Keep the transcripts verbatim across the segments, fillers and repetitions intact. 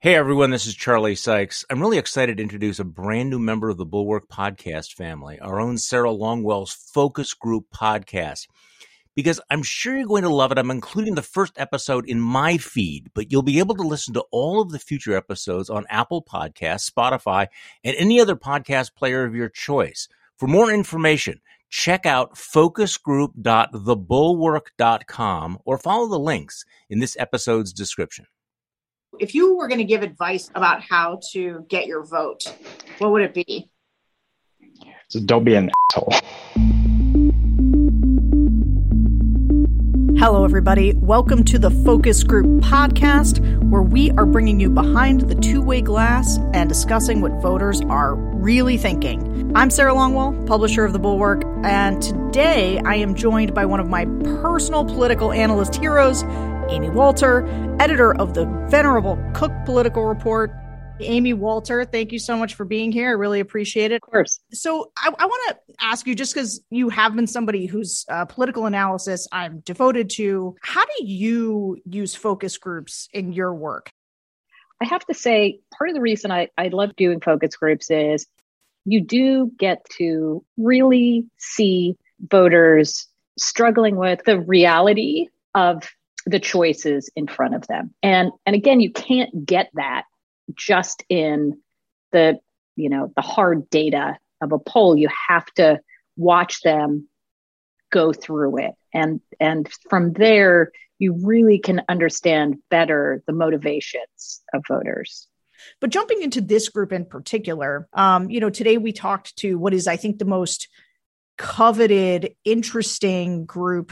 Hey everyone, this is Charlie Sykes. I'm really excited to introduce a brand new member of the Bulwark podcast family, our own Sarah Longwell's Focus Group podcast, because I'm sure you're going to love it. I'm including the first episode in my feed, but you'll be able to listen to all of the future episodes on Apple Podcasts, Spotify, and any other podcast player of your choice. For more information, check out focus group dot the bulwark dot com or follow the links in this episode's description. If you were going to give advice about how to get your vote, what would it be? So don't be an asshole. Hello, everybody. Welcome to the Focus Group podcast, where we are bringing you behind the two-way glass and discussing what voters are really thinking. I'm Sarah Longwell, publisher of The Bulwark, and today I am joined by one of my personal political analyst heroes, Amy Walter, editor of the venerable Cook Political Report. Amy Walter, thank you so much for being here. I really appreciate it. Of course. So I, I want to ask you, just because you have been somebody whose uh, political analysis I'm devoted to, how do you use focus groups in your work? I have to say, part of the reason I, I love doing focus groups is you do get to really see voters struggling with the reality of the choices in front of them. And, and again, you can't get that just in the, you know, the hard data of a poll. You have to watch them go through it. And, and from there, you really can understand better the motivations of voters. But jumping into this group in particular, um, you know, today we talked to what is, I think, the most coveted, interesting group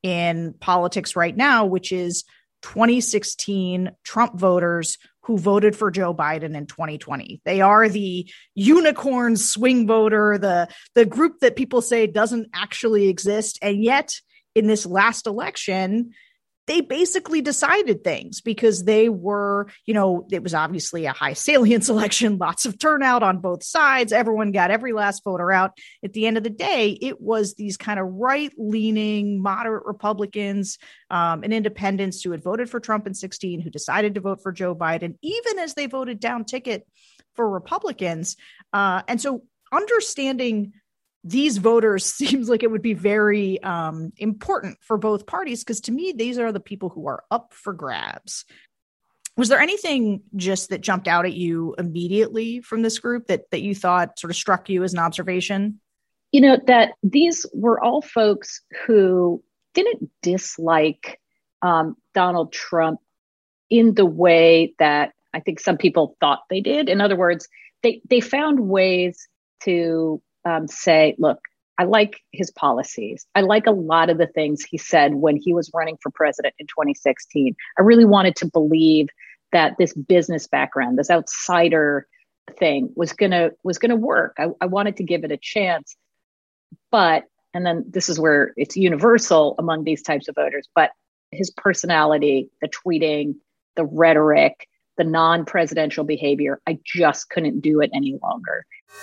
in politics right now, which is twenty sixteen Trump voters who voted for Joe Biden in twenty twenty. They are the unicorn swing voter, the, the group that people say doesn't actually exist. And yet in this last election, they basically decided things because they were, you know, it was obviously a high salience election, lots of turnout on both sides. Everyone got every last voter out. At the end of the day, it was these kind of right-leaning, moderate Republicans um, and independents who had voted for Trump in sixteen, who decided to vote for Joe Biden, even as they voted down ticket for Republicans. Uh, and so understanding these voters seems like it would be very um, important for both parties, because to me, these are the people who are up for grabs. Was there anything just that jumped out at you immediately from this group that that you thought sort of struck you as an observation? You know, that these were all folks who didn't dislike um, Donald Trump in the way that I think some people thought they did. In other words, they, they found ways to Um, say, look, I like his policies. I like a lot of the things he said when he was running for president in twenty sixteen. I really wanted to believe that this business background, this outsider thing was gonna was gonna work. I, I wanted to give it a chance. But, and then this is where it's universal among these types of voters, but his personality, the tweeting, the rhetoric, the non-presidential behavior, I just couldn't do it any longer.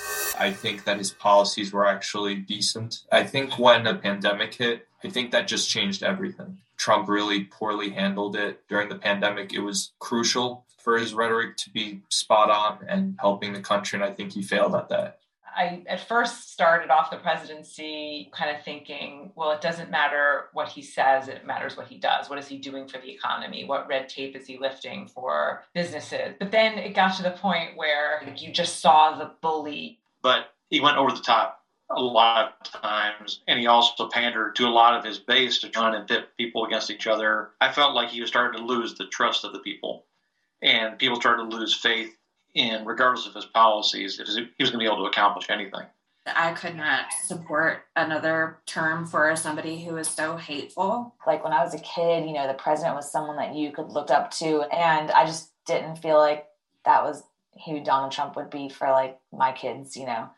I think that his policies were actually decent. I think when the pandemic hit, I think that just changed everything. Trump really poorly handled it during the pandemic. It was crucial for his rhetoric to be spot on and helping the country, and I think he failed at that. I at first started off the presidency kind of thinking, well, it doesn't matter what he says, it matters what he does. What is he doing for the economy? What red tape is he lifting for businesses? But then it got to the point where like, you just saw the bully. But he went over the top a lot of times, and he also pandered to a lot of his base to try and pit people against each other. I felt like he was starting to lose the trust of the people, and people started to lose faith in, regardless of his policies, if he was going to be able to accomplish anything. I could not support another term for somebody who is so hateful. Like when I was a kid, you know, the president was someone that you could look up to, and I just didn't feel like that was who Donald Trump would be for like my kids, you know.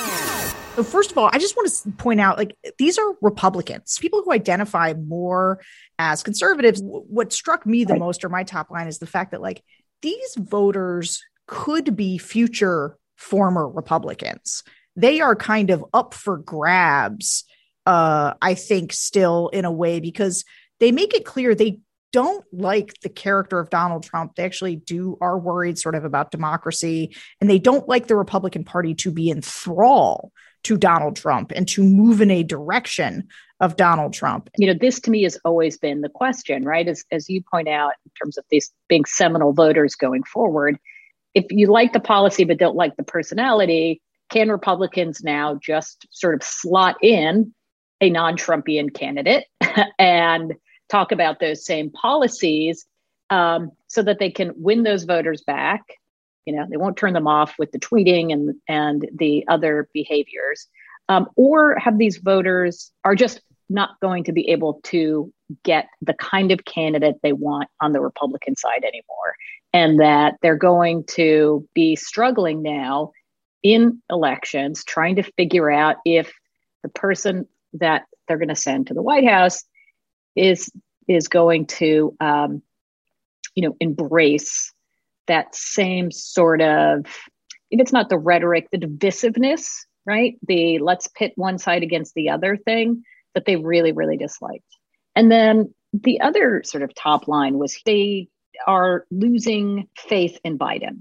So first of all, I just want to point out, like, these are Republicans, people who identify more as conservatives. What struck me the most, or my top line, is the fact that like these voters could be future former Republicans. They are kind of up for grabs, uh, I think, still in a way, because they make it clear they don't like the character of Donald Trump. They actually do are worried sort of about democracy, and they don't like the Republican Party to be in thrall to Donald Trump and to move in a direction of Donald Trump. You know, this to me has always been the question, right? As, as you point out, in terms of these being seminal voters going forward, if you like the policy but don't like the personality, can Republicans now just sort of slot in a non-Trumpian candidate and talk about those same policies um, so that they can win those voters back? You know, they won't turn them off with the tweeting and, and the other behaviors. Um, or have these voters are just not going to be able to get the kind of candidate they want on the Republican side anymore. And that they're going to be struggling now in elections, trying to figure out if the person that they're going to send to the White House is, is going to, um, you know, embrace that same sort of, if it's not the rhetoric, the divisiveness, right? The let's pit one side against the other thing that they really, really disliked. And then the other sort of top line was they are losing faith in Biden.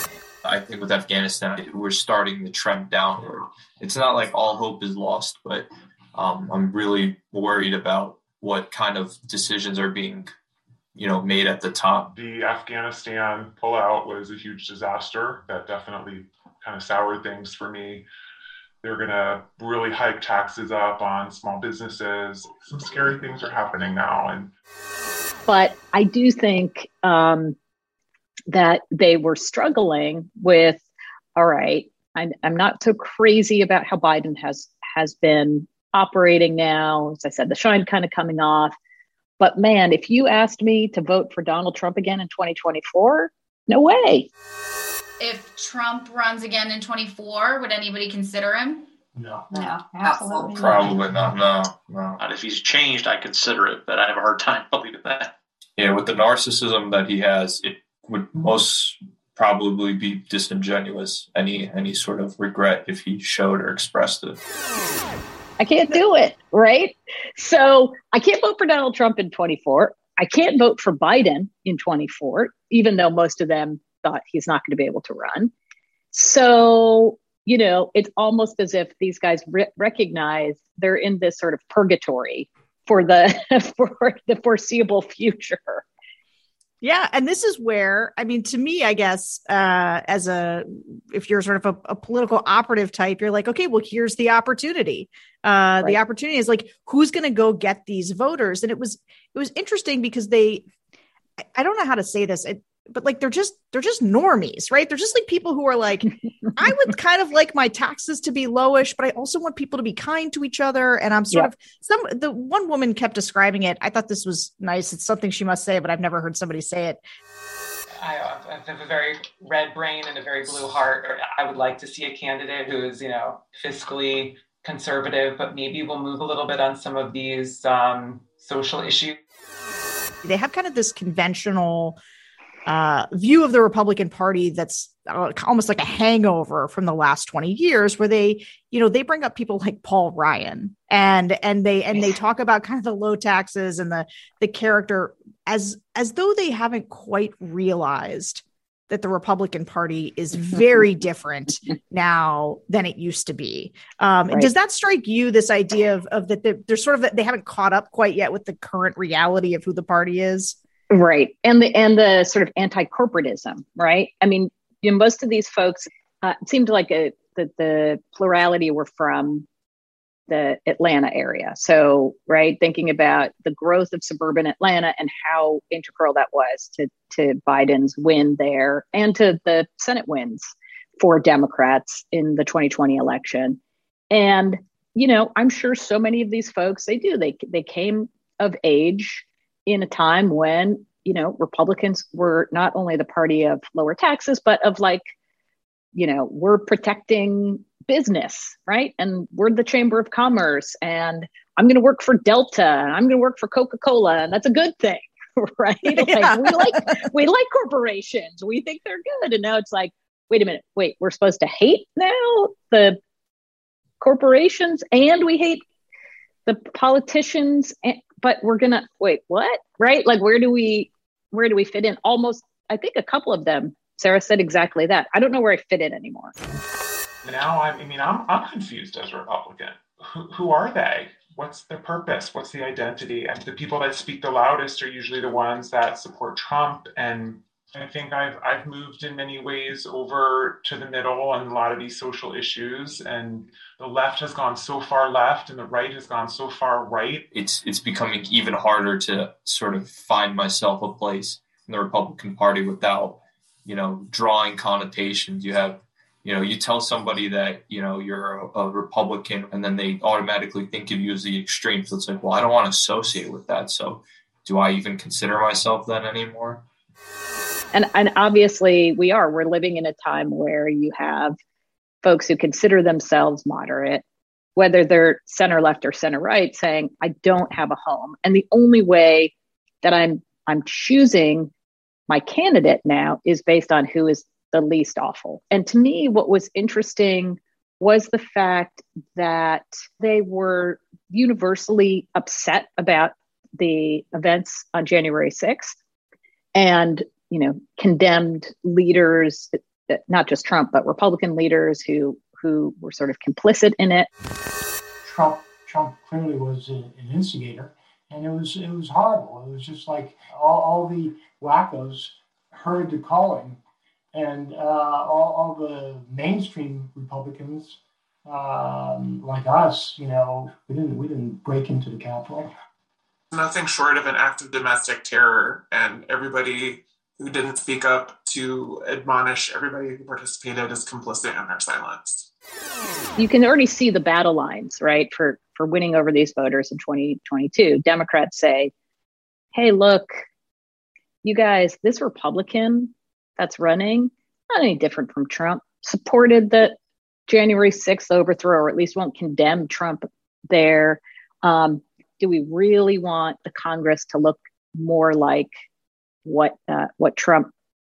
I think with Afghanistan, we're starting the trend downward. It's not like all hope is lost, but um, I'm really worried about what kind of decisions are being you know, made at the top. The Afghanistan pullout was a huge disaster that definitely kind of soured things for me. They're going to really hike taxes up on small businesses. Some scary things are happening now. And But I do think um, that they were struggling with, all right, I'm, I'm not so crazy about how Biden has, has been operating now. As I said, the shine kind of coming off. But man, if you asked me to vote for Donald Trump again in twenty twenty-four, no way. If Trump runs again in twenty-four, would anybody consider him? No. No, absolutely not. Probably not. No, no. And if he's changed, I consider it, but I have a hard time believing that. Yeah, with the narcissism that he has, it would most probably be disingenuous, any any sort of regret if he showed or expressed it. I can't do it, right? So I can't vote for Donald Trump in twenty-four. I can't vote for Biden in twenty-four, even though most of them thought he's not going to be able to run. So, you know, it's almost as if these guys re- recognize they're in this sort of purgatory for the for the foreseeable future. Yeah. And this is where, I mean, to me, I guess, uh, as a, if you're sort of a, a political operative type, you're like, okay, well, here's the opportunity. Uh, right. The opportunity is like, who's going to go get these voters? And it was, it was interesting because they, I, I don't know how to say this, it, but like, they're just, they're just normies, right? They're just like people who are like, I would kind of like my taxes to be lowish, but I also want people to be kind to each other. And I'm sort yeah. of some, the one woman kept describing it. I thought this was nice. It's something she must say, but I've never heard somebody say it. I have a very red brain and a very blue heart. I would like to see a candidate who is, you know, fiscally conservative, but maybe will move a little bit on some of these um, social issues. They have kind of this conventional uh, view of the Republican Party that's uh, almost like a hangover from the last twenty years, where they, you know, they bring up people like Paul Ryan and and they and they talk about kind of the low taxes and the the character as as though they haven't quite realized that the Republican Party is very different now than it used to be. Um, right. Does that strike you, this idea of, of that they're, they're sort of, they haven't caught up quite yet with the current reality of who the party is? Right. And the, and the sort of anti-corporatism, right? I mean, you know, most of these folks, uh, it seemed like a, that the plurality were from the Atlanta area. So, right, thinking about the growth of suburban Atlanta and how integral that was to, to Biden's win there and to the Senate wins for Democrats in the twenty twenty election. And, you know, I'm sure so many of these folks, they do, they, they came of age in a time when, you know, Republicans were not only the party of lower taxes, but of like, you know, we're protecting business, right? And we're the Chamber of Commerce, and I'm going to work for Delta, and I'm going to work for Coca-Cola, and that's a good thing, right? Like, yeah. we like we like corporations. We think they're good. And now it's like, wait a minute, wait, we're supposed to hate now the corporations, and we hate the politicians, but we're going to wait, what? Right? Like, where do we, where do we fit in? Almost, I think a couple of them, Sarah said exactly that. I don't know where I fit in anymore. Now, I mean, I'm, I'm confused as a Republican. Who, who are they? What's their purpose? What's the identity? And the people that speak the loudest are usually the ones that support Trump. And I think I've I've moved in many ways over to the middle on a lot of these social issues. And the left has gone so far left and the right has gone so far right. It's it's becoming even harder to sort of find myself a place in the Republican Party without, you know, drawing connotations. You have You know, you tell somebody that, you know, you're a, a Republican and then they automatically think of you as the extreme. So it's like, well, I don't want to associate with that. So do I even consider myself that anymore? And and obviously we are. We're living in a time where you have folks who consider themselves moderate, whether they're center left or center right, saying, I don't have a home. And the only way that I'm I'm choosing my candidate now is based on who is the least awful. And to me, what was interesting was the fact that they were universally upset about the events on January sixth and, you know, condemned leaders, not just Trump, but Republican leaders who who were sort of complicit in it. Trump Trump clearly was an instigator, and it was it was horrible. It was just like all, all the wackos heard the calling. And uh, all, all the mainstream Republicans, um, like us, you know, we didn't we didn't break into the Capitol. Nothing short of an act of domestic terror, and everybody who didn't speak up to admonish everybody who participated is complicit in their silence. You can already see the battle lines, right, for for winning over these voters in twenty twenty-two. Democrats say, "Hey, look, you guys, this Republican that's running, not any different from Trump, supported the January sixth overthrow, or at least won't condemn Trump there. Um, do we really want the Congress to look more like what uh, what Trump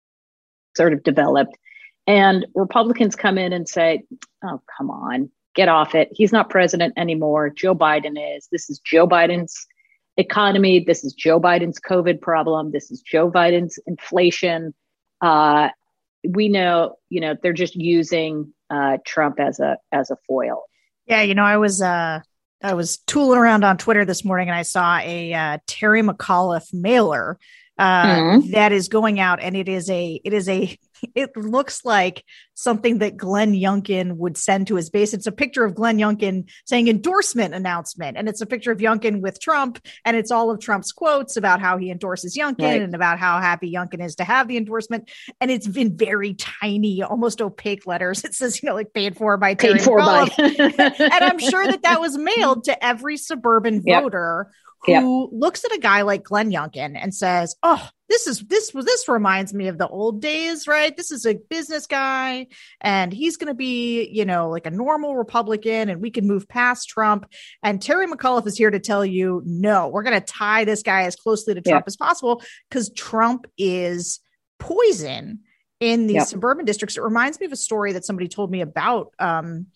sort of developed?" And Republicans come in and say, oh, come on, get off it. He's not president anymore. Joe Biden is. This is Joe Biden's economy. This is Joe Biden's COVID problem. This is Joe Biden's inflation. Uh, we know, you know, they're just using uh, Trump as a as a foil. Yeah, you know, I was uh, I was tooling around on Twitter this morning, and I saw a uh, Terry McAuliffe mailer uh, mm-hmm. that is going out, and it is a it is a it looks like something that Glenn Youngkin would send to his base. It's a picture of Glenn Youngkin saying endorsement announcement. And it's a picture of Youngkin with Trump. And it's all of Trump's quotes about how he endorses Youngkin right. and about how happy Youngkin is to have the endorsement. And it's in very tiny, almost opaque letters. It says, you know, like paid for by Terry paid for by. And I'm sure that that was mailed to every suburban yep. voter who yep. looks at a guy like Glenn Youngkin and says, oh, this is this this reminds me of the old days, right? This is a business guy and he's going to be, you know, like a normal Republican and we can move past Trump. And Terry McAuliffe is here to tell you, no, we're going to tie this guy as closely to Trump yep. as possible because Trump is poison in these yep. suburban districts. It reminds me of a story that somebody told me about um,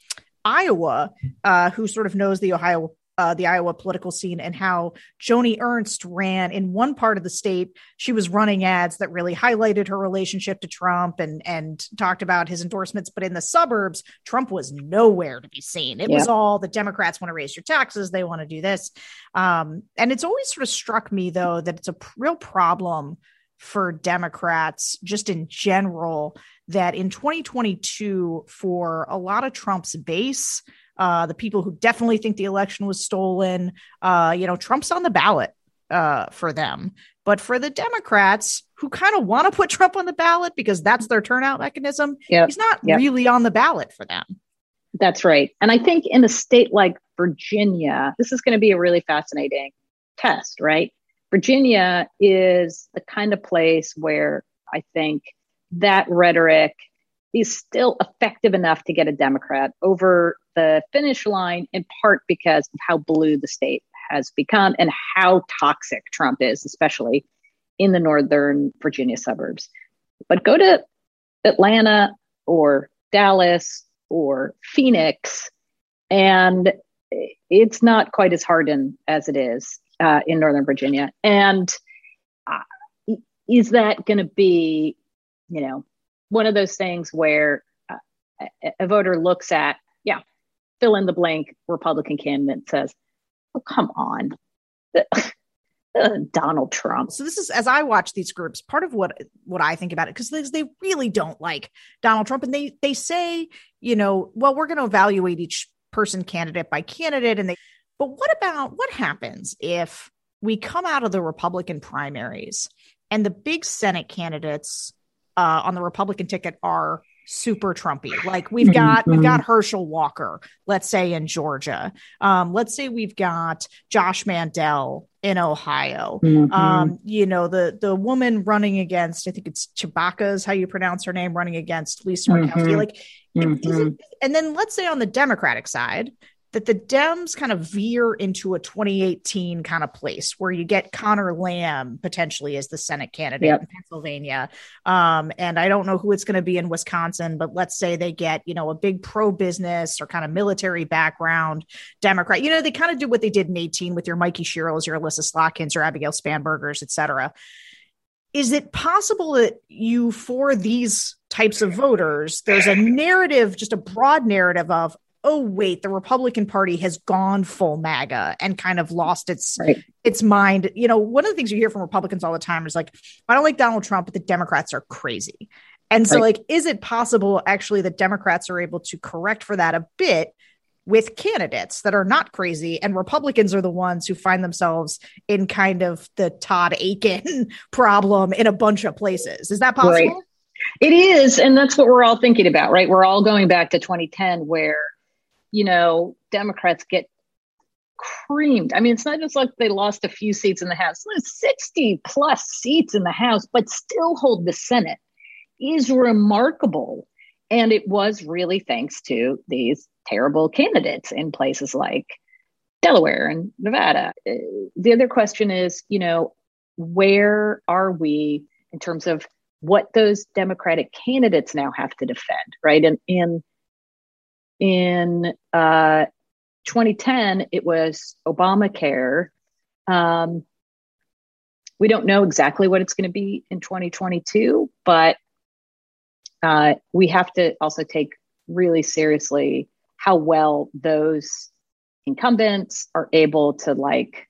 Iowa, uh, who sort of knows the Ohio Uh, the Iowa political scene and how Joni Ernst ran in one part of the state. She was running ads that really highlighted her relationship to Trump and, and talked about his endorsements. But in the suburbs, Trump was nowhere to be seen. It yeah. was all the Democrats want to raise your taxes. They want to do this. Um, and it's always sort of struck me, though, that it's a real problem for Democrats just in general, that in twenty twenty-two, for a lot of Trump's base, Uh, the people who definitely think the election was stolen, uh, you know, Trump's on the ballot uh, for them. But for the Democrats who kind of want to put Trump on the ballot because that's their turnout mechanism, yep. he's not yep. really on the ballot for them. That's right. And I think in a state like Virginia, this is going to be a really fascinating test, right? Virginia is the kind of place where I think that rhetoric is still effective enough to get a Democrat over the finish line, in part because of how blue the state has become and how toxic Trump is, especially in the northern Virginia suburbs. But go to Atlanta or Dallas or Phoenix, and it's not quite as hardened as it is uh, in Northern Virginia. And uh, is that going to be, you know, one of those things where uh, a, a voter looks at, yeah, fill in the blank Republican candidate says, oh, come on. Uh, Donald Trump. So this is, as I watch these groups, part of what what I think about it, because they really don't like Donald Trump, and they they say, you know, well, we're going to evaluate each person candidate by candidate, and they. But what about what happens if we come out of the Republican primaries and the big Senate candidates uh, on the Republican ticket are super Trumpy? Like we've got mm-hmm. we've got Herschel Walker, let's say in Georgia. Um, let's say we've got Josh Mandel in Ohio. Mm-hmm. Um, you know, the the woman running against, I think it's Chewbacca is how you pronounce her name, running against Lisa Murkowski. Mm-hmm. Like, mm-hmm. it, and then let's say on the Democratic side, that the Dems kind of veer into a twenty eighteen kind of place where you get Connor Lamb potentially as the Senate candidate yep. in Pennsylvania. Um, and I don't know who it's going to be in Wisconsin, but let's say they get, you know, a big pro-business or kind of military background Democrat. You know, they kind of do what they did in eighteen with your Mikey Sherrills, your Alyssa Slotkins, your Abigail Spanbergers, et cetera. Is it possible that you, for these types of voters, there's a narrative, just a broad narrative of, oh, wait, the Republican Party has gone full MAGA and kind of lost its right. its mind. You know, one of the things you hear from Republicans all the time is like, I don't like Donald Trump, but the Democrats are crazy. And so, right. like, is it possible actually that Democrats are able to correct for that a bit with candidates that are not crazy, and Republicans are the ones who find themselves in kind of the Todd Akin problem in a bunch of places? Is that possible? Right. It is. And that's what we're all thinking about, right? We're all going back to twenty ten where, you know, Democrats get creamed. I mean, it's not just like they lost a few seats in the House. sixty plus seats in the House, but still hold the Senate is remarkable. And it was really thanks to these terrible candidates in places like Delaware and Nevada. The other question is, you know, where are we in terms of what those Democratic candidates now have to defend, right? And in In uh, twenty ten, it was Obamacare. Um, we don't know exactly what it's going to be in twenty twenty-two, but uh, we have to also take really seriously how well those incumbents are able to like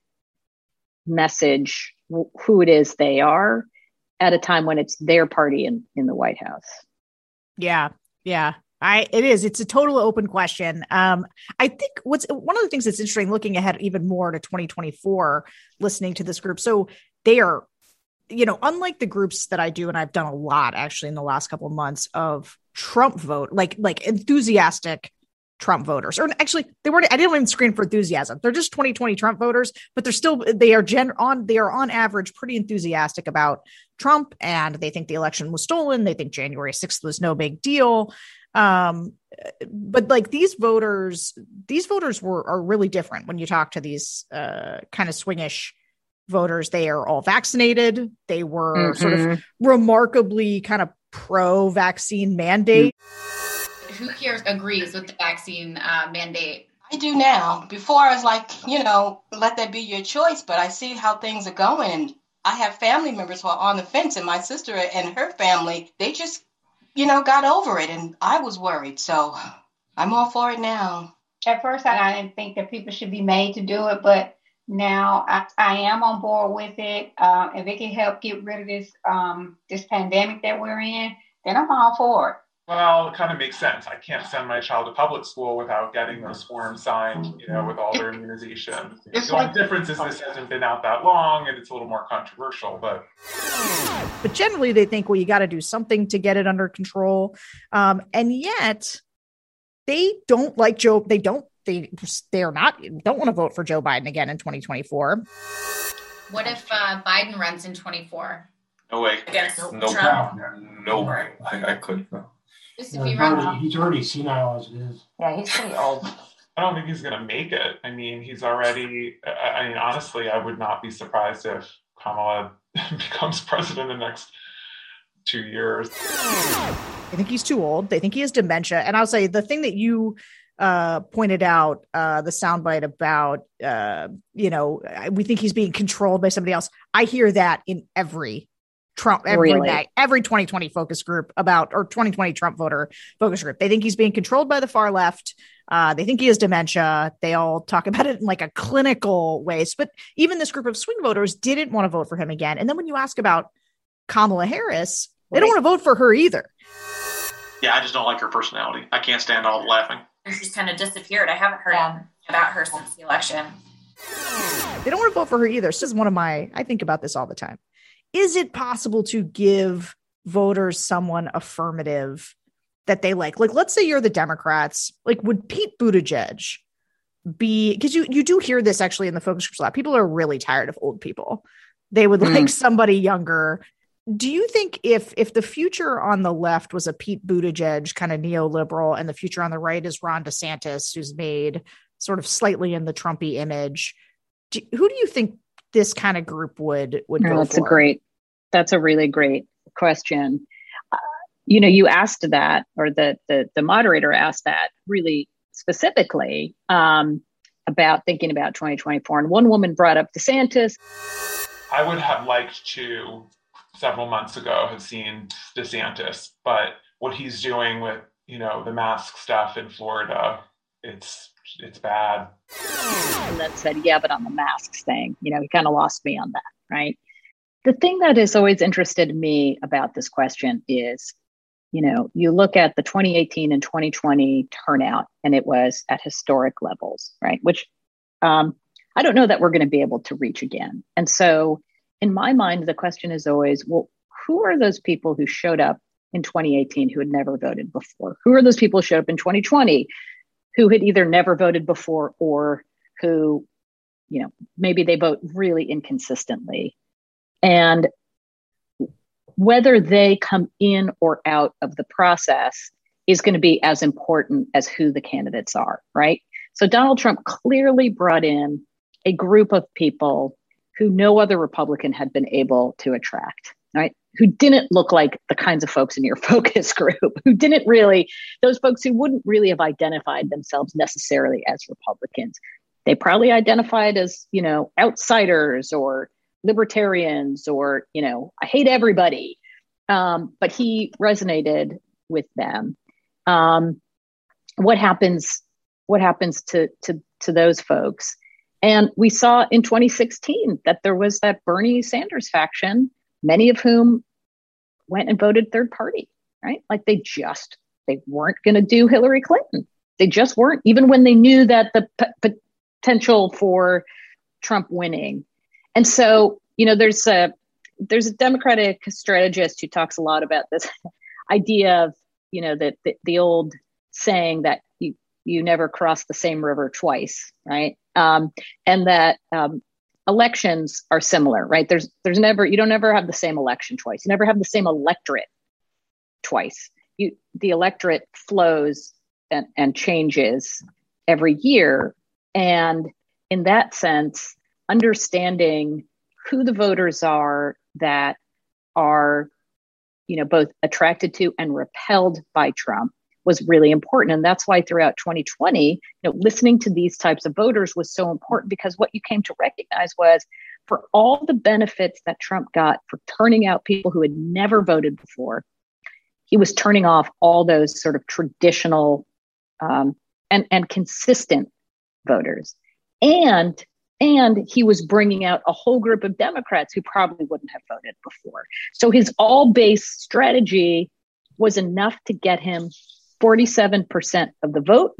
message who it is they are at a time when it's their party in, in the White House. Yeah, yeah. I, it is. It's a total open question. Um, I think what's one of the things that's interesting looking ahead even more to twenty twenty-four, listening to this group. So they are, you know, unlike the groups that I do, and I've done a lot actually in the last couple of months of Trump vote, like, like enthusiastic Trump voters, or actually they weren't, I didn't even screen for enthusiasm. They're just twenty twenty Trump voters, but they're still, they are gen on, they are on average pretty enthusiastic about Trump, and they think the election was stolen. They think January sixth was no big deal. Um, but like these voters, these voters were, are really different when you talk to these, uh, kind of swingish voters. They are all vaccinated. They were mm-hmm. sort of remarkably kind of pro-vaccine mandate. Who here agrees with the vaccine uh, mandate? I do now. Before I was like, you know, let that be your choice, but I see how things are going. And I have family members who are on the fence, and my sister and her family, they just, you know, got over it, and I was worried. So I'm all for it now. At first, I didn't think that people should be made to do it, but now I, I am on board with it. Uh, if it can help get rid of this um, this pandemic that we're in, then I'm all for it. Well, it kind of makes sense. I can't send my child to public school without getting those forms signed, you know, with all their immunizations. The only difference is this hasn't been out that long and it's a little more controversial, but. But generally they think, well, you got to do something to get it under control. Um, and yet they don't like Joe. They don't, they, they are not, don't want to vote for Joe Biden again in twenty twenty-four. What if uh, Biden runs in twenty-four? No way. Against no, Trump? No way. I, I couldn't. No. Just Yeah, if he he's, runs. already, he's already senile as it is. Yeah, he's pretty old. I don't think he's going to make it. I mean, he's already, I mean, honestly, I would not be surprised if Kamala becomes president in the next two years. I think he's too old. They think he has dementia. And I'll say the thing that you uh, pointed out uh, the soundbite about, uh, you know, we think he's being controlled by somebody else. I hear that in every Trump, every Really? day, every twenty twenty focus group about, or twenty twenty Trump voter focus group. They think he's being controlled by the far left. Uh, they think he has dementia. They all talk about it in like a clinical ways. But even this group of swing voters didn't want to vote for him again. And then when you ask about Kamala Harris, they don't want to vote for her either. Yeah, I just don't like her personality. I can't stand all the laughing. She's kind of disappeared. I haven't heard yeah. about her since the election. They don't want to vote for her either. This is one of my, I think about this all the time. Is it possible to give voters someone affirmative that they like? Like, let's say you're the Democrats. Like, would Pete Buttigieg be, because you, you do hear this actually in the focus groups a lot. People are really tired of old people. They would mm. like somebody younger. Do you think if if the future on the left was a Pete Buttigieg kind of neoliberal and the future on the right is Ron DeSantis, who's made sort of slightly in the Trumpy image, do, who do you think this kind of group would would go oh, that's for? a great, that's a really great question. Uh, you know, you asked that, or the the the moderator asked that really specifically um, about thinking about twenty twenty-four, and one woman brought up DeSantis. I would have liked to, several months ago, have seen DeSantis, but what he's doing with, you know, the mask stuff in Florida, it's it's bad. And then said, yeah, but on the masks thing, you know, he kind of lost me on that, right? The thing that has always interested me about this question is, you know, you look at the twenty eighteen and twenty twenty turnout, and it was at historic levels, right? Which um, I don't know that we're going to be able to reach again. And so in my mind, the question is always, well, who are those people who showed up in twenty eighteen who had never voted before? Who are those people who showed up in twenty twenty who had either never voted before or who, you know, maybe they vote really inconsistently? And whether they come in or out of the process is going to be as important as who the candidates are, right? So Donald Trump clearly brought in a group of people who no other Republican had been able to attract, right? Who didn't look like the kinds of folks in your focus group, who didn't really, those folks who wouldn't really have identified themselves necessarily as Republicans. They probably identified as, you know, outsiders or libertarians or, you know, I hate everybody. Um, but he resonated with them. Um, what happens, what happens to, to, to those folks? And we saw in twenty sixteen that there was that Bernie Sanders faction, many of whom went and voted third party, right? Like they just, they weren't going to do Hillary Clinton. They just weren't, even when they knew that the p- potential for Trump winning. And so, you know, there's a, there's a Democratic strategist who talks a lot about this idea of, you know, that the, the old saying that you, you never cross the same river twice, right? Um, and that um, elections are similar, right? There's there's never, you don't ever have the same election twice. You never have the same electorate twice. You the electorate flows and, and changes every year. And in that sense, understanding who the voters are that are, you know, both attracted to and repelled by Trump was really important. And that's why throughout twenty twenty, you know, listening to these types of voters was so important, because what you came to recognize was for all the benefits that Trump got for turning out people who had never voted before, he was turning off all those sort of traditional um, and, and consistent voters. And And he was bringing out a whole group of Democrats who probably wouldn't have voted before. So his all-base strategy was enough to get him forty-seven percent of the vote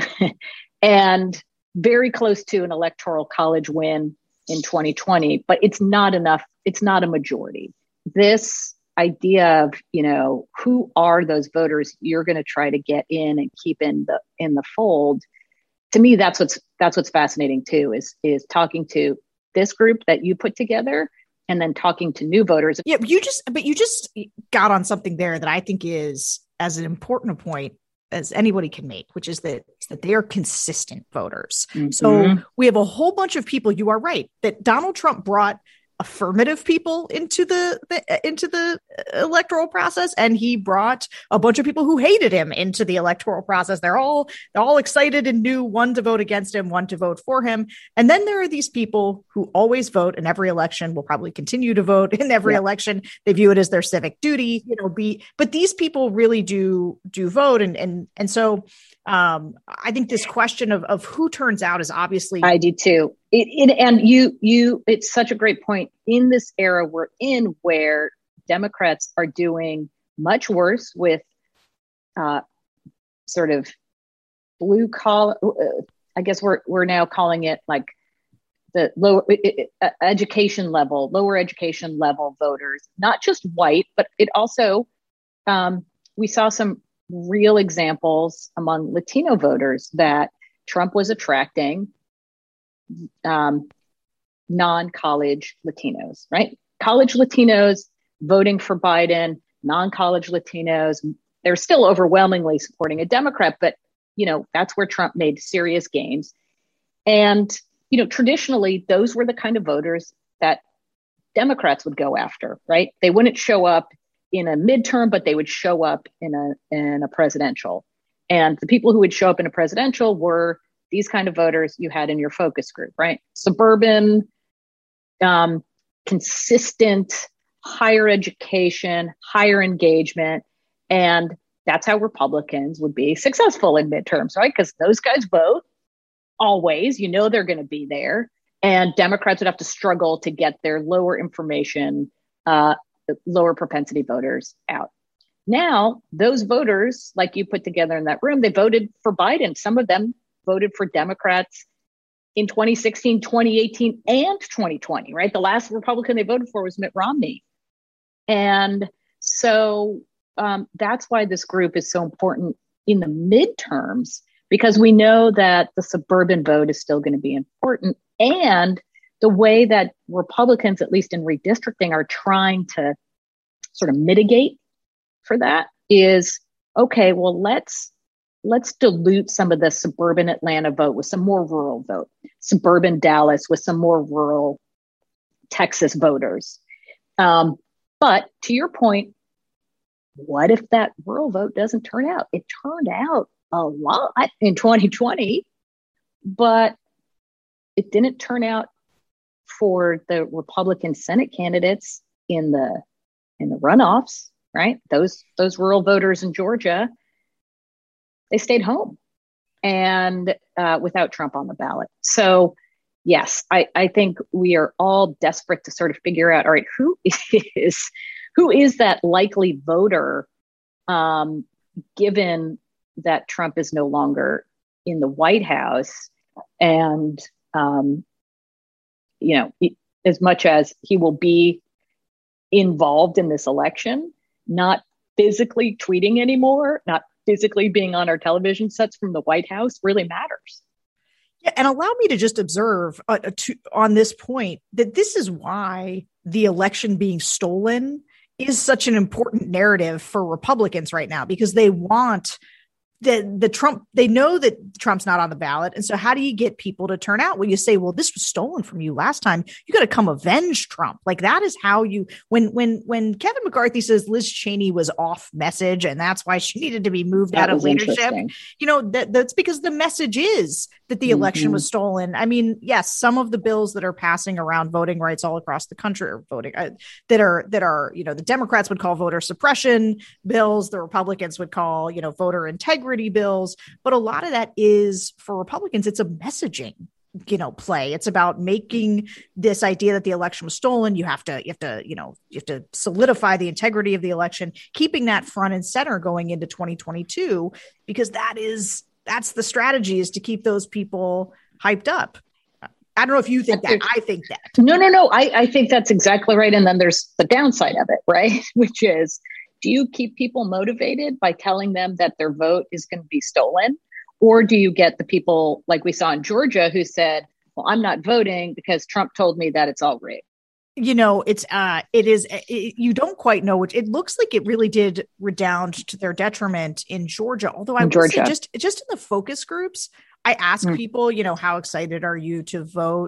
and very close to an electoral college win in twenty twenty. But it's not enough. It's not a majority. This idea of, you know, who are those voters you're going to try to get in and keep in the in the fold, to me, that's what's that's what's fascinating too, is is talking to this group that you put together and then talking to new voters. Yeah, but you just but you just got on something there that I think is as an important a point as anybody can make, which is that that they are consistent voters. Mm-hmm. So we have a whole bunch of people. You are right that Donald Trump brought affirmative people into the, the into the electoral process, and he brought a bunch of people who hated him into the electoral process. They're all they're all excited and knew one to vote against him, one to vote for him. And then there are these people who always vote in every election, will probably continue to vote in every yeah. election. They view it as their civic duty, you know, be but these people really do do vote. And and and so um, I think this question of of who turns out is obviously I do too. It, it, and you, you, it's such a great point in this era we're in, where Democrats are doing much worse with uh, sort of blue collar. Uh, I guess we're we're now calling it like the lower uh, education level, lower education level voters, not just white, but it also um, we saw some real examples among Latino voters that Trump was attracting. Um, non-college Latinos, right? College Latinos voting for Biden, non-college Latinos, they're still overwhelmingly supporting a Democrat, but, you know, that's where Trump made serious gains. And, you know, traditionally, those were the kind of voters that Democrats would go after, right? They wouldn't show up in a midterm, but they would show up in a, in a presidential. And the people who would show up in a presidential were these kind of voters you had in your focus group, right? Suburban, um, consistent, higher education, higher engagement. And that's how Republicans would be successful in midterms, right? Because those guys vote always, you know, they're going to be there. And Democrats would have to struggle to get their lower information, uh, lower propensity voters out. Now, those voters, like you put together in that room, they voted for Biden. Some of them voted for Democrats in twenty sixteen, twenty eighteen, and twenty twenty, right? The last Republican they voted for was Mitt Romney. And so um, that's why this group is so important in the midterms, because we know that the suburban vote is still going to be important. And the way that Republicans, at least in redistricting, are trying to sort of mitigate for that is, okay, well, let's Let's dilute some of the suburban Atlanta vote with some more rural vote, suburban Dallas with some more rural Texas voters. Um, but to your point, what if that rural vote doesn't turn out? It turned out a lot in twenty twenty, but it didn't turn out for the Republican Senate candidates in the in the runoffs, right? Those those rural voters in Georgia, they stayed home and uh, without Trump on the ballot. So, yes, I, I think we are all desperate to sort of figure out, all right, who is who is that likely voter, um, given that Trump is no longer in the White House, and um, you know, as much as he will be involved in this election, not physically tweeting anymore, not physically being on our television sets from the White House really matters. Yeah, and allow me to just observe uh, to, on this point that this is why the election being stolen is such an important narrative for Republicans right now, because they want the the Trump, they know that Trump's not on the ballot. And so how do you get people to turn out? Well, you say, well, this was stolen from you last time. You got to come avenge Trump. Like that is how you, when, when, when Kevin McCarthy says Liz Cheney was off message and that's why she needed to be moved that out of leadership, you know, that that's because the message is that the election mm-hmm. was stolen. I mean, yes, some of the bills that are passing around voting rights all across the country are voting uh, that are, that are, you know, the Democrats would call voter suppression bills. The Republicans would call, you know, voter integrity bills, but a lot of that is for Republicans. It's a messaging, you know, play. It's about making this idea that the election was stolen. You have to, you have to, you know, you have to solidify the integrity of the election, keeping that front and center going into twenty twenty-two, because that is, that's the strategy, is to keep those people hyped up. I don't know if you think that. I think that. No, no, no. I, I think that's exactly right. And then there's the downside of it, right? Which is, do you keep people motivated by telling them that their vote is going to be stolen? Or do you get the people like we saw in Georgia who said, well, I'm not voting because Trump told me that it's all rigged? You know, it's uh, it is it, you don't quite know which. It looks like it really did redound to their detriment in Georgia. Although I would say just just in the focus groups, I ask mm. people, you know, how excited are you to vote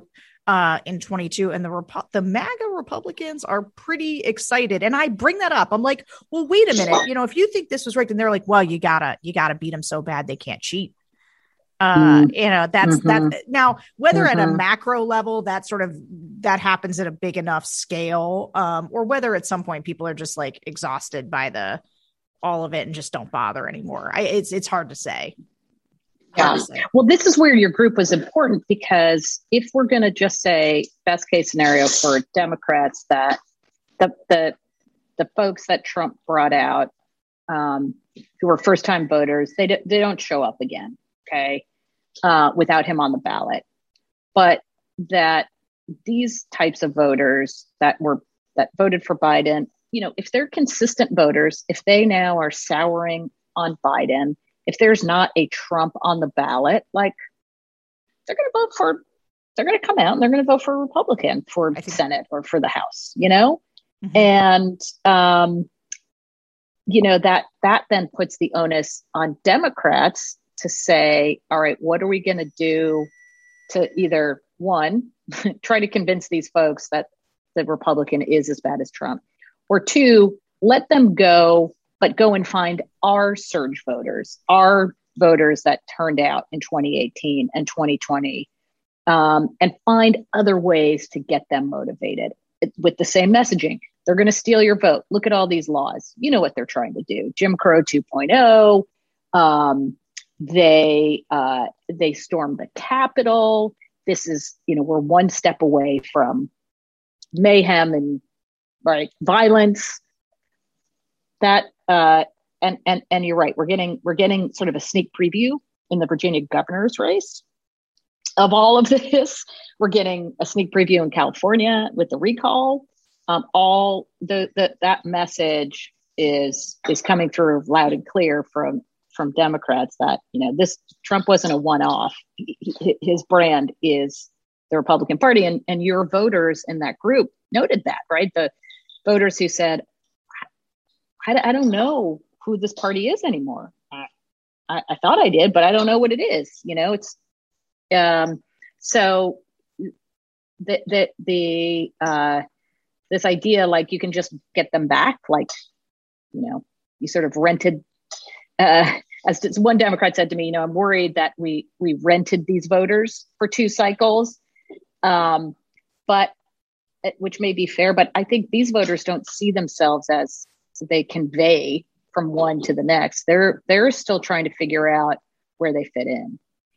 uh, in twenty-two, and the Repu- the MAGA Republicans are pretty excited. And I bring that up. I'm like, well, wait a minute. You know, if you think this was rigged, and they're like, well, you gotta you gotta beat them so bad they can't cheat. Uh, mm. You know, that's mm-hmm. that. Now, whether mm-hmm. at a macro level, that sort of that happens at a big enough scale, um, or whether at some point people are just like exhausted by the all of it and just don't bother anymore. I, it's it's hard to say. Yeah. Well, this is where your group was important, because if we're going to just say best case scenario for Democrats, that the the the folks that Trump brought out, um, who were first time voters, they d- they don't show up again. Okay. Uh, without him on the ballot, but that these types of voters that were that voted for Biden, you know, if they're consistent voters, if they now are souring on Biden, if there's not a Trump on the ballot, like they're going to vote for, they're going to come out and they're going to vote for a Republican for Senate or for the House, you know, mm-hmm. and um, you know that that then puts the onus on Democrats to say, all right, what are we going to do to either, one, try to convince these folks that the Republican is as bad as Trump, or two, let them go, but go and find our surge voters, our voters that turned out in twenty eighteen and twenty twenty, um, and find other ways to get them motivated with the same messaging. They're going to steal your vote. Look at all these laws. You know what they're trying to do. Jim Crow two point oh, um, They uh, they stormed the Capitol. This is, you know, we're one step away from mayhem and right violence. That uh, and and and you're right. We're getting we're getting sort of a sneak preview in the Virginia governor's race of all of this. We're getting a sneak preview in California with the recall. Um, all the, the that message is is coming through loud and clear from. from Democrats that, you know, this Trump wasn't a one-off. He, he, his brand is the Republican Party. And, and your voters in that group noted that, right? The voters who said, I, I don't know who this party is anymore. I, I, I thought I did, but I don't know what it is. You know, it's um, so the, the, the uh, this idea, like you can just get them back, like, you know, you sort of rented Uh, as one Democrat said to me, you know, I'm worried that we we rented these voters for two cycles, um, but which may be fair. But I think these voters don't see themselves as they convey from one to the next. They're they're still trying to figure out where they fit in.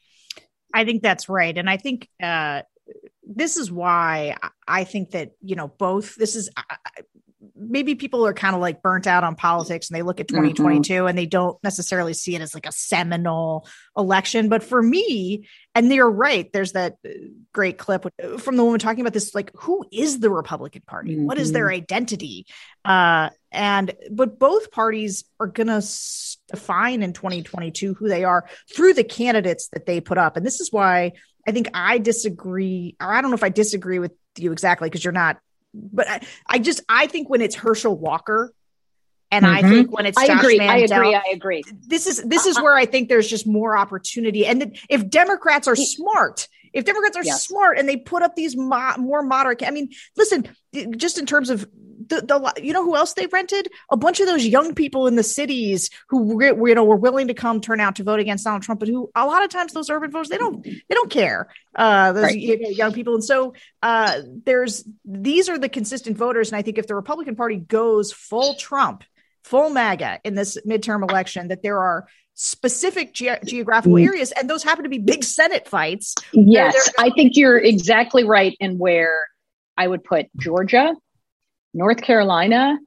I think that's right, and I think uh, this is why I think that, you know, both. This is. I, maybe people are kind of like burnt out on politics and they look at twenty twenty-two mm-hmm. and they don't necessarily see it as like a seminal election. But for me, and they're right, there's that great clip from the woman talking about this, like, who is the Republican Party? Mm-hmm. What is their identity? Uh, and, but both parties are going to define in twenty twenty-two who they are through the candidates that they put up. And this is why I think I disagree, or I don't know if I disagree with you exactly, because you're not. But I, I just I think when it's Herschel Walker, and mm-hmm. I think when it's I Josh agree, Mandel, I agree, I agree. This is this is where I think there's just more opportunity. And that if Democrats are smart, if Democrats are yes. smart and they put up these mo- more moderate, I mean, listen, just in terms of the, the you know who else they rented? A bunch of those young people in the cities who were, you know, were willing to come turn out to vote against Donald Trump, but who a lot of times those urban voters, they don't they don't care. Uh, those right. you know, young people, and so uh, there's these are the consistent voters, and I think if the Republican Party goes full Trump, full MAGA in this midterm election, that there are specific ge- geographical areas, and those happen to be big Senate fights. Yes, I think you're exactly right in where I would put Georgia, North Carolina,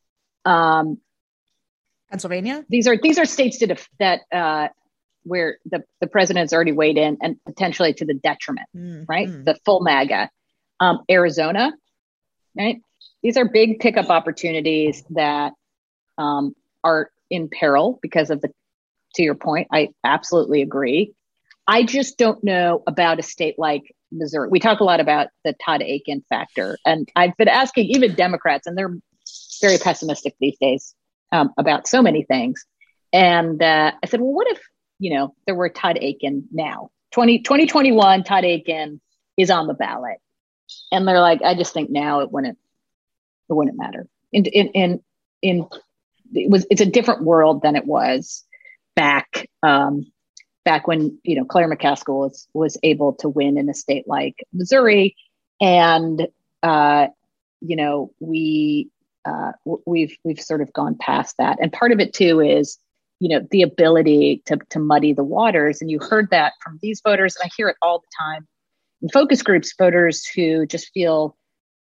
um, Pennsylvania. These are these are states that that uh, where the, the president's already weighed in, and potentially to the detriment, mm-hmm. right? The full MAGA. Um, Arizona, right? These are big pickup opportunities that um, are in peril because of the. To your point, I absolutely agree. I just don't know about a state like Missouri. We talk a lot about the Todd Akin factor, and I've been asking even Democrats, and they're very pessimistic these days um, about so many things. And uh, I said, well, what if, you know, there were Todd Akin now? twenty, twenty twenty-one, Todd Akin is on the ballot. and they're like, I just think now it wouldn't, it wouldn't matter. In, in, in, in it was, it's a different world than it was back, um, back when, you know, Claire McCaskill was, was able to win in a state like Missouri. And, uh, you know, we, uh, we've, we've sort of gone past that. And part of it too is, you know, the ability to, to muddy the waters. And you heard that from these voters, and I hear it all the time in focus groups, voters who just feel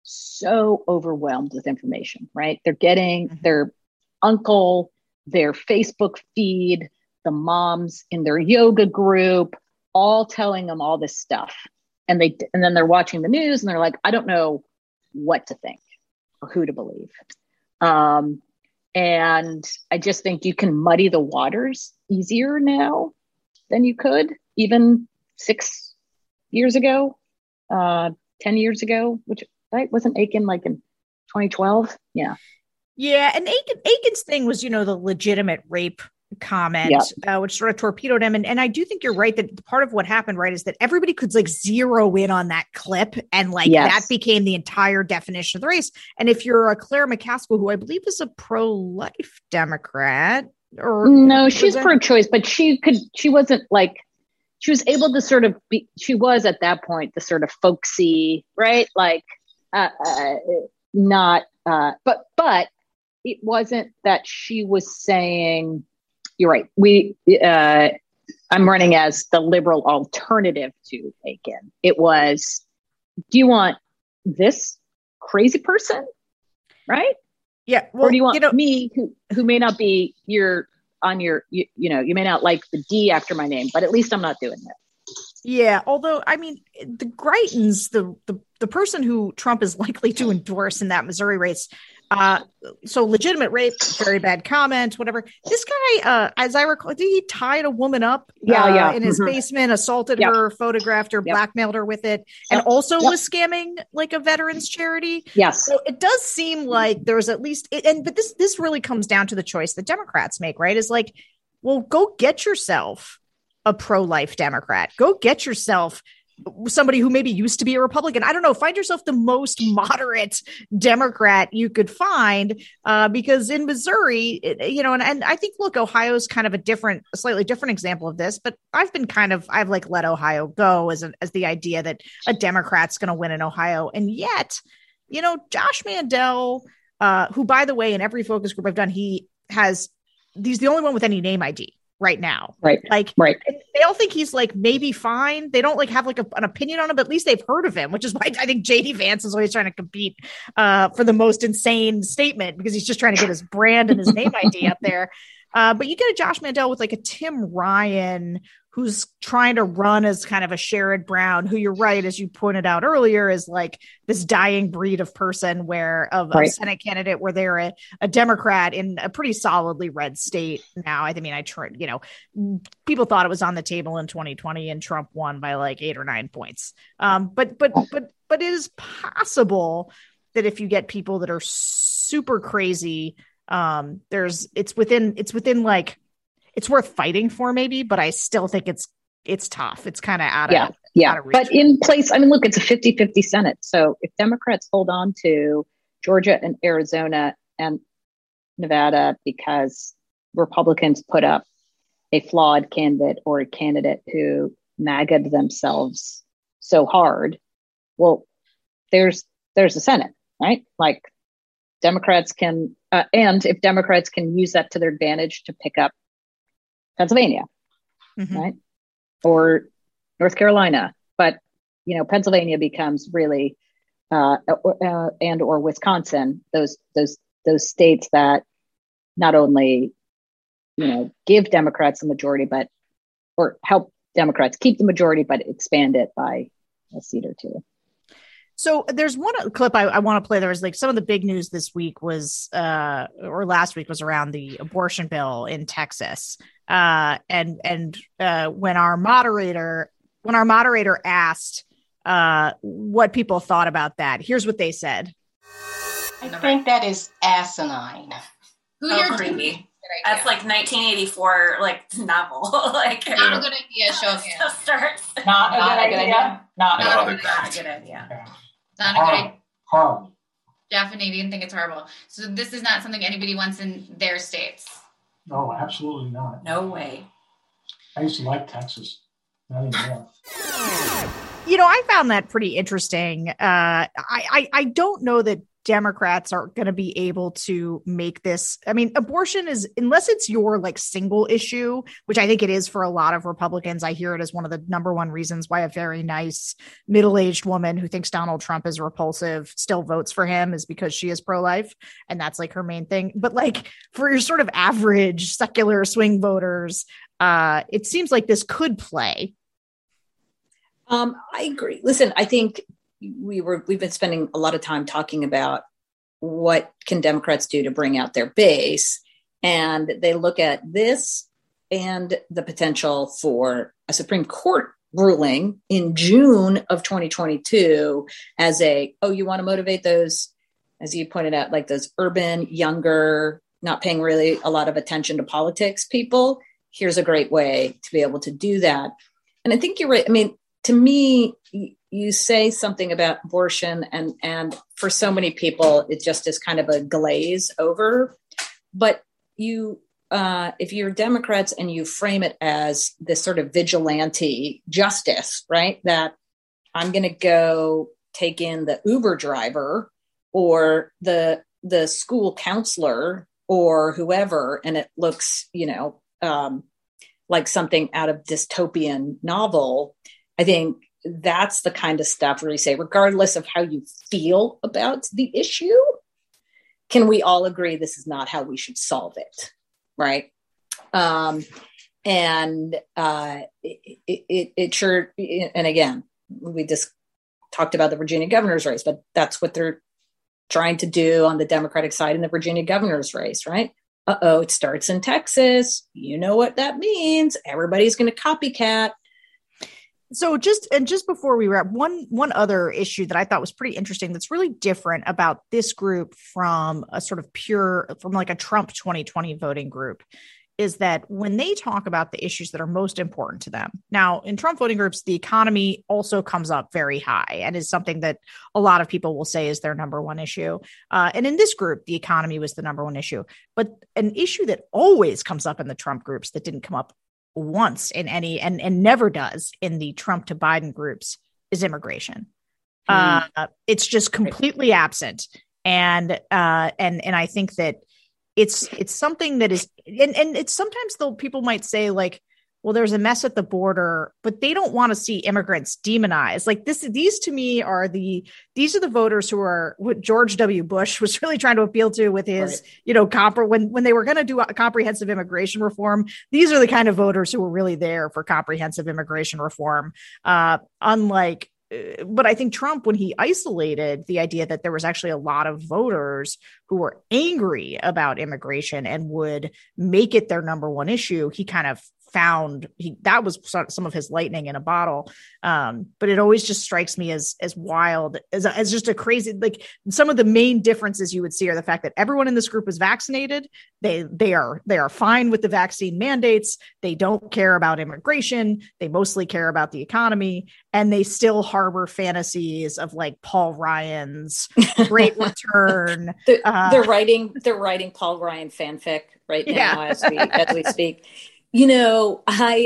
so overwhelmed with information, right? They're getting mm-hmm. their uncle, their Facebook feed, the moms in their yoga group, all telling them all this stuff. And they, and then they're watching the news and they're like, I don't know what to think or who to believe. Um, and I just think you can muddy the waters easier now than you could even six years ago, uh, ten years ago, which right wasn't Aiken like in twenty twelve? Yeah. Yeah. And Aiken, Aiken's thing was, you know, the legitimate rape comment, yeah. uh, which sort of torpedoed him. And, and I do think you're right that part of what happened, right, is that everybody could like zero in on that clip and like yes. that became the entire definition of the race. And if you're a Claire McCaskill, who I believe is a pro-life Democrat, or no, she's pro-choice, but she could, she wasn't like, she was able to sort of be, she was at that point, the sort of folksy, right? Like, uh, uh not, uh, but, but it wasn't that she was saying, you're right. We, uh, I'm running as the liberal alternative to Aiken. It was, do you want this crazy person, right? Yeah. Well, or do you want you know, me, who who may not be your on your, you, you know, you may not like the D after my name, but at least I'm not doing that. Yeah. Although, I mean, the Greitens, the the the person who Trump is likely to endorse in that Missouri race. Uh, so legitimate rape, very bad comment, whatever. This guy, uh, as I recall, did he tied a woman up yeah, uh, yeah. in his mm-hmm. basement, assaulted yep. her, photographed her, yep. blackmailed her with it, and yep. also yep. was scamming like a veterans charity. Yes. So it does seem like there was at least, and but this this really comes down to the choice that Democrats make, right? Is like, well, go get yourself a pro-life Democrat. Go get yourself somebody who maybe used to be a Republican. I don't know. Find yourself the most moderate Democrat you could find, uh, because in Missouri, it, you know, and, and I think, look, Ohio's kind of a different, a slightly different example of this, but I've been kind of, I've like let Ohio go as, a, as the idea that a Democrat's going to win in Ohio. And yet, you know, Josh Mandel, uh, who, by the way, in every focus group I've done, he has, he's the only one with any name I D. Right now, right? Like, right. They all think he's like maybe fine. They don't like have like a, an opinion on him, but at least they've heard of him, which is why I think J D Vance is always trying to compete uh, for the most insane statement because he's just trying to get his brand and his name I D up there. Uh, but you get a Josh Mandel with like a Tim Ryan who's trying to run as kind of a Sherrod Brown, who you're right, as you pointed out earlier, is like this dying breed of person where of right. a Senate candidate where they're a, a Democrat in a pretty solidly red state now. I mean, I tried, you know, people thought it was on the table in twenty twenty and Trump won by like eight or nine points. Um, but, but, but, but it is possible that if you get people that are super crazy, um, there's, it's within, it's within like, it's worth fighting for maybe, but I still think it's it's tough. It's kind of out of yeah, yeah. Out of reach. But in place, I mean, look, it's a fifty-fifty Senate. So if Democrats hold on to Georgia and Arizona and Nevada because Republicans put up a flawed candidate or a candidate who magged themselves so hard, well, there's there's the Senate, right? Like Democrats can, uh, and if Democrats can use that to their advantage to pick up Pennsylvania, mm-hmm. right? Or North Carolina. But, you know, Pennsylvania becomes really, uh, uh, and or Wisconsin, those, those, those states that not only, you know, give Democrats a majority, but, or help Democrats keep the majority, but expand it by a seat or two. So there's one clip I, I want to play. There was like some of the big news this week was, uh, or last week was around the abortion bill in Texas. Uh, and, and, uh, when our moderator, when our moderator asked, uh, what people thought about that, here's what they said. I think that is asinine. Who oh, you're creepy. That's like nineteen eighty-four, like novel. Like not a good idea. Show of hands. Starts. Not, not a good idea. idea. Not, not, a, not a good idea. Yeah. Not a good idea. Horrible. Stephanie, do you think it's horrible? So this is not something anybody wants in their states? No, absolutely not. No way. I used to like Texas. Not anymore. You know, I found that pretty interesting. Uh, I, I I don't know that Democrats are going to be able to make this. I mean, abortion is, unless it's your like single issue, which I think it is for a lot of Republicans. I hear it as one of the number one reasons why a very nice middle-aged woman who thinks Donald Trump is repulsive still votes for him is because she is pro-life. And that's like her main thing. But like for your sort of average secular swing voters, uh, it seems like this could play. Um, I agree. Listen, I think we were, we've been spending a lot of time talking about what can Democrats do to bring out their base. And they look at this and the potential for a Supreme Court ruling in June of twenty twenty-two as a, oh, you want to motivate those, as you pointed out, like those urban, younger, not paying really a lot of attention to politics people. Here's a great way to be able to do that. And I think you're right. I mean, to me, you say something about abortion and, and for so many people, it just is kind of a glaze over. But you, uh, if you're Democrats and you frame it as this sort of vigilante justice, right? That I'm going to go take in the Uber driver or the, the school counselor or whoever, and it looks, you know, um, like something out of dystopian novel. I think that's the kind of stuff where you say, regardless of how you feel about the issue, can we all agree this is not how we should solve it, right? Um, and uh, it, it, it sure, and again, we just talked about the Virginia governor's race, but that's what they're trying to do on the Democratic side in the Virginia governor's race, right? Uh-oh, it starts in Texas. You know what that means. Everybody's going to copycat. So just and just before we wrap, one one other issue that I thought was pretty interesting that's really different about this group from a sort of pure, from like a Trump twenty twenty voting group, is that when they talk about the issues that are most important to them. Now, in Trump voting groups, the economy also comes up very high and is something that a lot of people will say is their number one issue. Uh, and in this group, the economy was the number one issue. But an issue that always comes up in the Trump groups that didn't come up once in any and, and never does in the Trump to Biden groups is immigration. Mm. Uh, it's just completely absent. And uh, and and I think that it's it's something that is and, and it's sometimes though people might say like, well, there's a mess at the border, but they don't want to see immigrants demonized. Like this, these to me are the, these are the voters who are what George W. Bush was really trying to appeal to with his, right. you know, compre- when, when they were going to do a comprehensive immigration reform, these are the kind of voters who were really there for comprehensive immigration reform. Uh, unlike, uh, but I think Trump, when he isolated the idea that there was actually a lot of voters who were angry about immigration and would make it their number one issue, he kind of found he that was some of his lightning in a bottle. Um, but it always just strikes me as as wild, as, as just a crazy, like some of the main differences you would see are the fact that everyone in this group is vaccinated. They they are they are fine with the vaccine mandates. They don't care about immigration. They mostly care about the economy, and they still harbor fantasies of like Paul Ryan's great return. they're, uh, they're writing they're writing Paul Ryan fanfic right now yeah. as we as we speak. You know, I,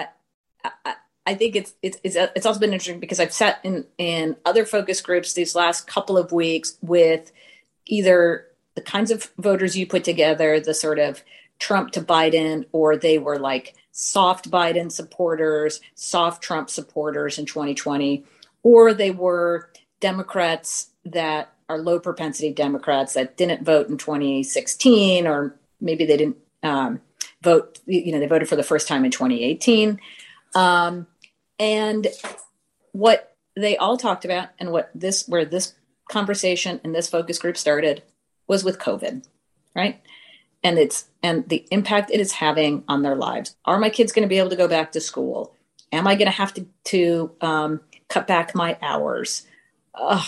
uh, I I think it's it's it's it's also been interesting because I've sat in in other focus groups these last couple of weeks with either the kinds of voters you put together, the sort of Trump to Biden, or they were like soft Biden supporters, soft Trump supporters in twenty twenty, or they were Democrats that are low propensity Democrats that didn't vote in twenty sixteen, or maybe they didn't. Um, vote, you know, they voted for the first time in twenty eighteen. Um, and what they all talked about and what this, where this conversation and this focus group started was with COVID, right? And it's, and the impact it is having on their lives. Are my kids going to be able to go back to school? Am I going to have to, to um, cut back my hours? Ugh,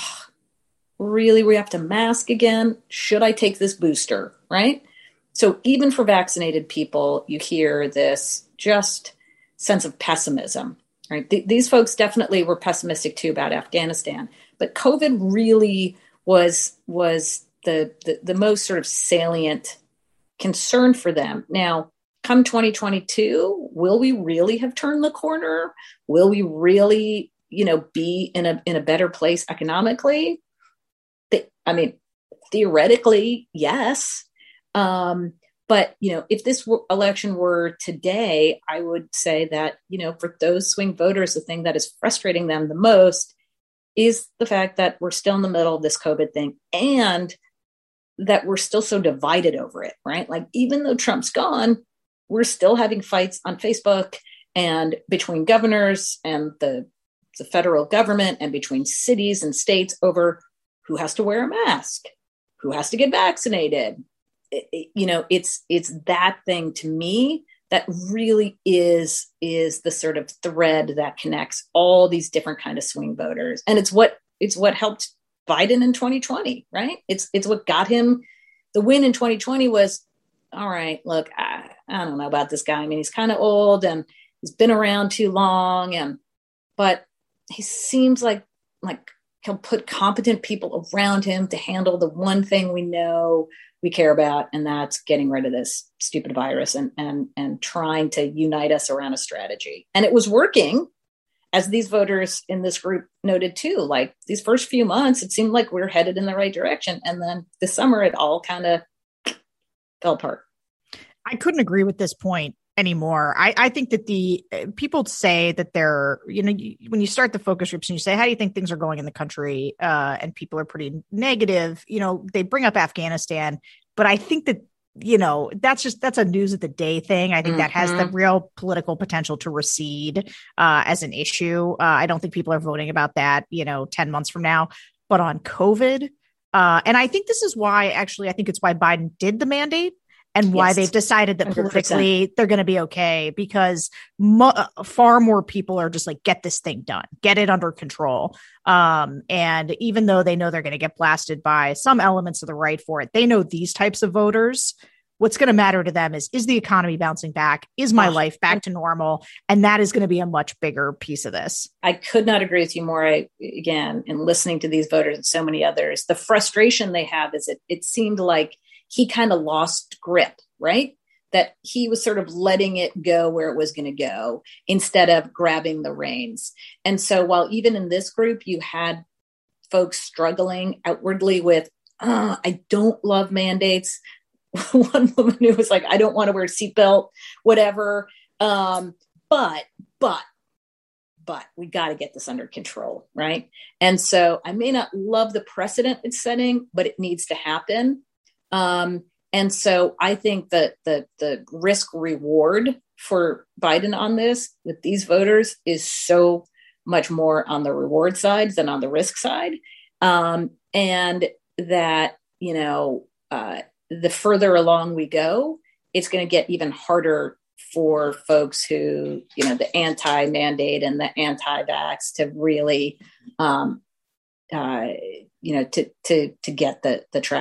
really, we have to mask again? Should I take this booster, right? So even for vaccinated people, you hear this just sense of pessimism right? Th- these folks definitely were pessimistic too about Afghanistan, but COVID really was was the the, the most sort of salient concern for them. Now, come twenty twenty-two, will we really have turned the corner? Will we really, you know, be in a in a better place economically? I mean, theoretically, yes. Um, but, you know, if this were, election were today, I would say that, you know, for those swing voters, the thing that is frustrating them the most is the fact that we're still in the middle of this COVID thing and that we're still so divided over it, right? Like, even though Trump's gone, we're still having fights on Facebook and between governors and the, the federal government and between cities and states over who has to wear a mask, who has to get vaccinated. It, it, you know, it's it's that thing to me that really is is the sort of thread that connects all these different kind of swing voters, and it's what it's what helped Biden in twenty twenty, right? It's it's what got him the win in twenty twenty. Was, all right, look, I, I don't know about this guy. I mean, he's kind of old and he's been around too long, and but he seems like like. He'll put competent people around him to handle the one thing we know we care about, and that's getting rid of this stupid virus and and and trying to unite us around a strategy. And it was working, as these voters in this group noted too. Like, these first few months, it seemed like we were headed in the right direction, and then this summer, it all kind of fell apart. I couldn't agree with this point anymore. I, I think that the uh, people say that they're, you know, you, when you start the focus groups and you say, how do you think things are going in the country? Uh, and people are pretty negative, you know, they bring up Afghanistan, but I think that, you know, that's just, that's a news of the day thing. I think mm-hmm. that has the real political potential to recede uh, as an issue. Uh, I don't think people are voting about that, you know, ten months from now, but on COVID. Uh, and I think this is why, actually, I think it's why Biden did the mandate. And why yes. they've decided that politically one hundred percent they're going to be okay, because mo- far more people are just like, get this thing done, get it under control. Um, and even though they know they're going to get blasted by some elements of the right for it, they know these types of voters, what's going to matter to them is, is the economy bouncing back? Is my oh, life back to normal? And that is going to be a much bigger piece of this. I could not agree with you more. I, again, in listening to these voters and so many others, the frustration they have is it, it seemed like he kind of lost grip, right? That he was sort of letting it go where it was going to go instead of grabbing the reins. And so while even in this group, you had folks struggling outwardly with, oh, I don't love mandates. One woman who was like, I don't want to wear a seatbelt, whatever. Um, but, but, but we got to get this under control, right? And so I may not love the precedent it's setting, but it needs to happen. Um, and so I think that the, the risk reward for Biden on this with these voters is so much more on the reward side than on the risk side. Um, and that, you know, uh, the further along we go, it's going to get even harder for folks who, you know, the anti-mandate and the anti-vax to really, um, uh, you know, to, to, to get the, the traction.